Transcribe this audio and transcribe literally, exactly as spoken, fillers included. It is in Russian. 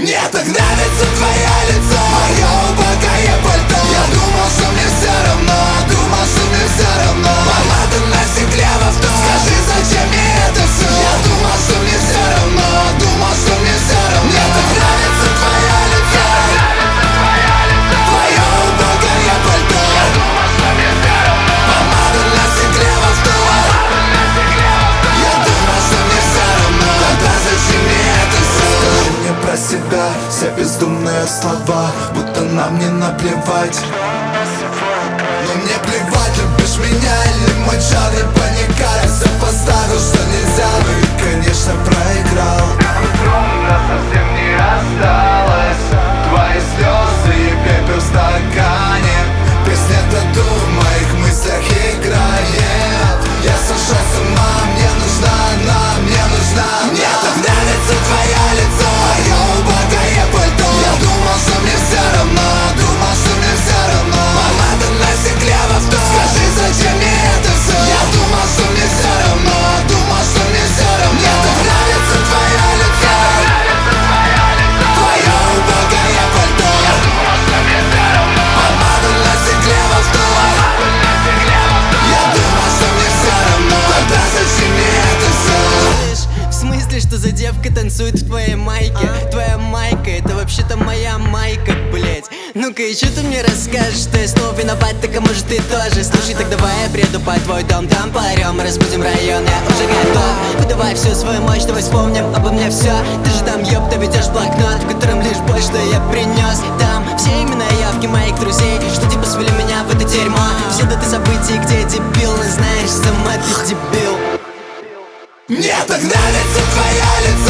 Мне так нравится твое лицо, мое убогое пальто. Я думал, что мне все равно, думал, что мне все равно. Помада на стекле в авто. Скажи, зачем мне это все? Я думал, что мне все равно, думал, что мне все равно. Мне так нравится твое лицо, твое убогое пальто. Я думал, что мне все равно. Помада на стекле в авто. Я думал, что мне все равно. Тогда зачем мне это все? Скажи мне про себя все бездумные слова, будто нам не наплевать. Но мне плевать, любишь меня или мой Чарли Паникар. Я все поставил, что нельзя, ну и конечно проиграл. Нас совсем не осталось, твои слезы и пепел в стакане. Песня тату в моих мыслях играет. Я сошел с ума, мне нужна она, мне нужна она. Мне так нравится твое лицо, мое убогое пальто. Я думал, что мне все равно, думал, что мне все равно. Помада на стекле в авто. Скажи, зачем мне это все? Я думал, что мне все равно, думал, что мне все равно. Мне так нравится твое лицо, твое убогое пальто. Я думал, что мне все равно. Помада на стекле в авто. Я думал, что мне все равно. Тогда зачем мне это все? В смысле, что за девка танцует в твоей майке? Твоя майка, это вообще-то моя майка, блять. Ну-ка, и что ты мне расскажешь, что я снова виноват, так а может ты тоже? Слушай, так давай я приеду под твой дом, там поорем, разбудим район, я уже готов. Выдавай всю свою мощь, давай вспомним обо мне все. Ты же там, ёпта, ведешь блокнот, в котором лишь боль, что я принес. Там все имена и явки моих друзей, что типа свели меня в это дерьмо. Все даты событий, где дебил, но знаешь, сама ты дебил. Мне так нравится твое лицо,